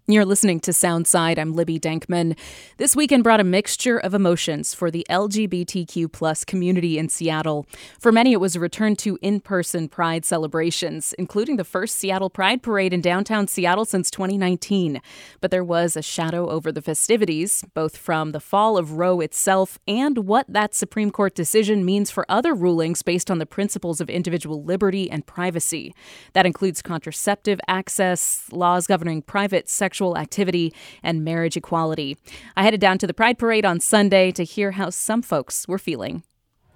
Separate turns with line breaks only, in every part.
You're listening to Soundside. I'm Libby Denkman. This weekend brought a mixture of emotions for the LGBTQ plus community in Seattle. For many, it was a return to in-person Pride celebrations, including the first Seattle Pride Parade in downtown Seattle since 2019. But there was a shadow over the festivities, both from the fall of Roe itself and what that Supreme Court decision means for other rulings based on the principles of individual liberty and privacy. That includes contraceptive access, laws governing private sexual activity, and marriage equality. I headed down to the Pride Parade on Sunday to hear how some folks were feeling.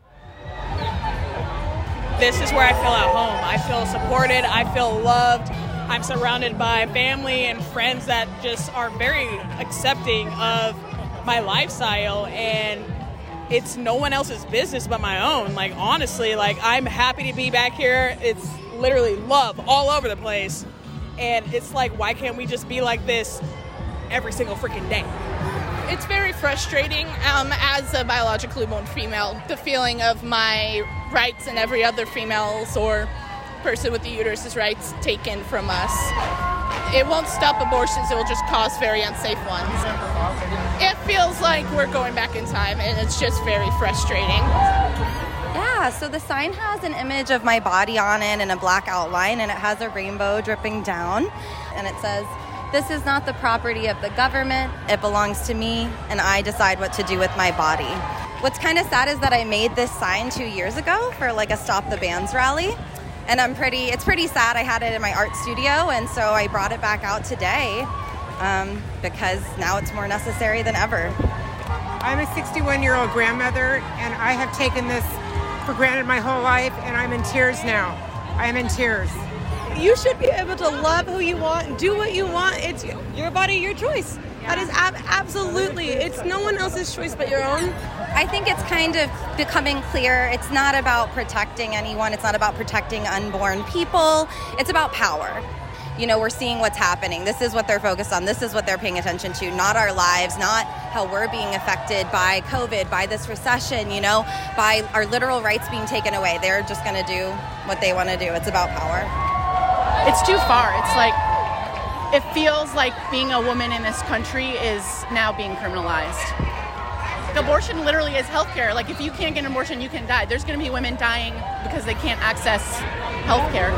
This is where I feel at home. I feel supported. I feel loved. I'm surrounded by family and friends that just are very accepting of my lifestyle, and it's no one else's business but my own. Like, honestly, I'm happy to be back here. It's literally love all over the place. And it's like, why can't we just be like this every single freaking day?
It's very frustrating as a biologically born female, the feeling of my rights and every other female's or person with the uterus's rights taken from us. It won't stop abortions, it will just cause very unsafe ones. It feels like we're going back in time, and it's just very frustrating.
Yeah, so the sign has an image of my body on it and a black outline, and it has a rainbow dripping down. And it says, "This is not the property of the government. It belongs to me, and I decide what to do with my body." What's kind of sad is that I made this sign 2 years ago for like a Stop the Bans rally. And it's pretty sad. I had it in my art studio, and so I brought it back out today because now it's more necessary than ever.
I'm a 61-year-old grandmother, and I have taken this for granted my whole life, and I'm in tears now. I am in tears.
You should be able to love who you want, do what you want. It's your body, your choice. Yeah. That is absolutely, it's no one else's choice but your own.
I think it's kind of becoming clear. It's not about protecting anyone. It's not about protecting unborn people. It's about power. You know, we're seeing what's happening. This is what they're focused on. This is what they're paying attention to, not our lives, not how we're being affected by COVID, by this recession, by our literal rights being taken away. They're just going to do what they want to do. It's about power.
It's too far. It's like, it feels like being a woman in this country is now being criminalized. Abortion literally is healthcare. Like, if you can't get an abortion, you can die. There's going to be women dying because they can't access healthcare.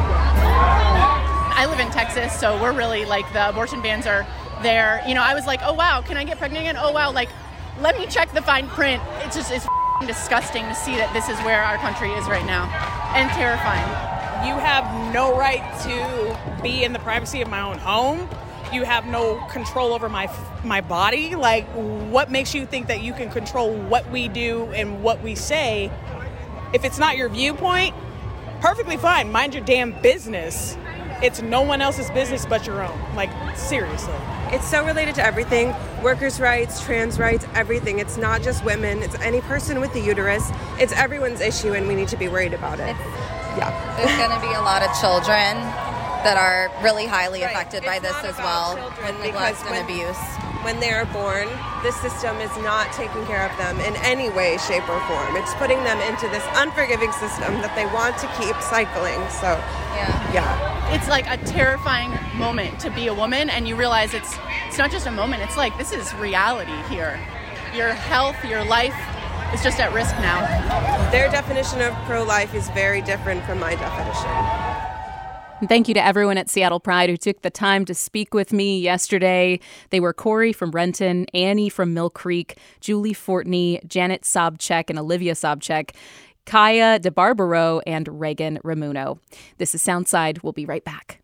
I live in Texas, so we're really the abortion bans are there. I was like, oh wow, can I get pregnant again? Oh wow, let me check the fine print. It's disgusting to see that this is where our country is right now, and terrifying.
You have no right to be in the privacy of my own home. You have no control over my body. What makes you think that you can control what we do and what we say? If it's not your viewpoint, perfectly fine. Mind your damn business. It's no one else's business but your own. Seriously.
It's so related to everything. Workers' rights, trans rights, everything. It's not just women. It's any person with the uterus. It's everyone's issue, and we need to be worried about it.
There's going to be a lot of children that are really highly affected by this as well, with neglect and abuse.
When they are born, the system is not taking care of them in any way, shape, or form. It's putting them into this unforgiving system that they want to keep cycling. So, yeah.
It's like a terrifying moment to be a woman, and you realize it's not just a moment. It's like, this is reality here. Your health, your life is just at risk now.
Their definition of pro-life is very different from my definition.
Thank you to everyone at Seattle Pride who took the time to speak with me yesterday. They were Corey from Renton, Annie from Mill Creek, Julie Fortney, Janet Sobchak, and Olivia Sobchak, Kaya DeBarbaro, and Reagan Ramuno. This is Soundside. We'll be right back.